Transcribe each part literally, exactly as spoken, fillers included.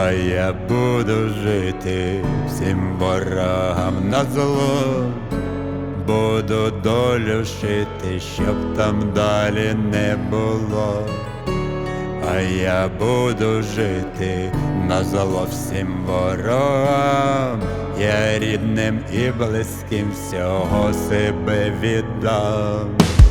А я буду жити всім ворогам на зло, буду долю шити, щоб там далі не було. А я буду жити на зло всім ворогам, я рідним і близьким всього себе віддам.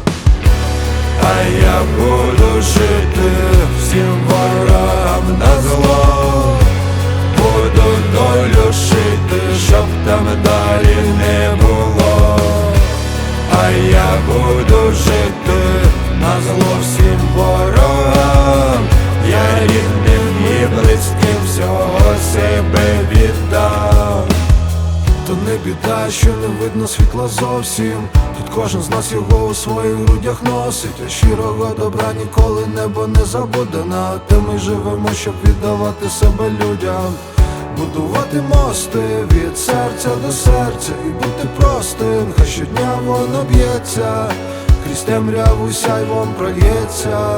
А я буду жити всім ворогам на зло, буду долю шити, щоб там далі не було. А я буду жити на зло всім ворогам, я рідним і близьким всього себе віддам. То не біда, що не видно світла зовсім. Тут кожен з нас його у своїх грудях носить. А щирого добра ніколи небо не забуде. На те ми живемо, щоб віддавати себе людям, будувати мости від серця до серця і бути простим. Хай щодня воно б'ється, крізь темряву сяйвом прольється.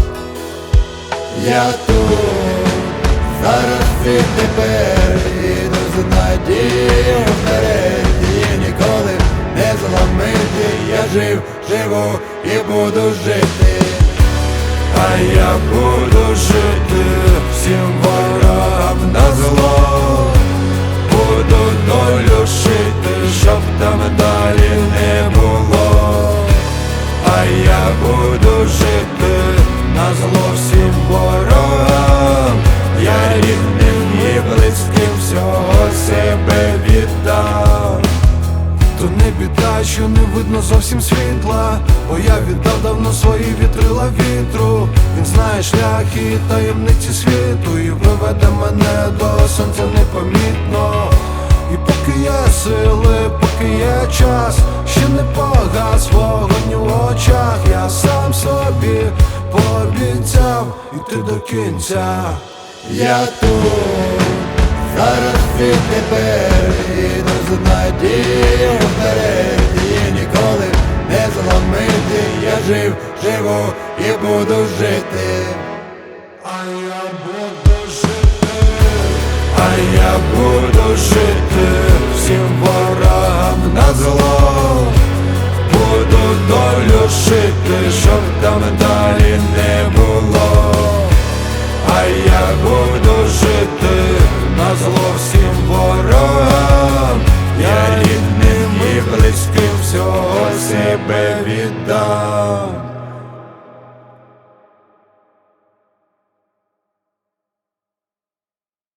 Я тут, зараз і тепер, іду з надією вперед, і ніколи не зламити. Я жив, живу і буду жити. А я буду жити всім ворогам на зло, буду долю шити, щоб там далі не було. А я буду жити на зло всім ворогам, я рідним і близьким всього себе віддам. То не біда, що не видно зовсім світла, бо я віддав давно свої вітрила вітру. Він знає шлях і таємниці світу, і приведе мене до сонця непомітно. І поки є сили, поки є час, ще не погас вогонь у очах. Я сам собі пообіцяв іти до кінця. Я тут, зараз і тепер, іду з надією вперед, і ніколи не зламити. Я жив, живу і буду жити. А я буду жити, А я буду жити всім ворогам на зло, буду долю шити, щоб там далі не було. А я буду жити на зло всім ворогам, я рідним і близьким всього себе віддам.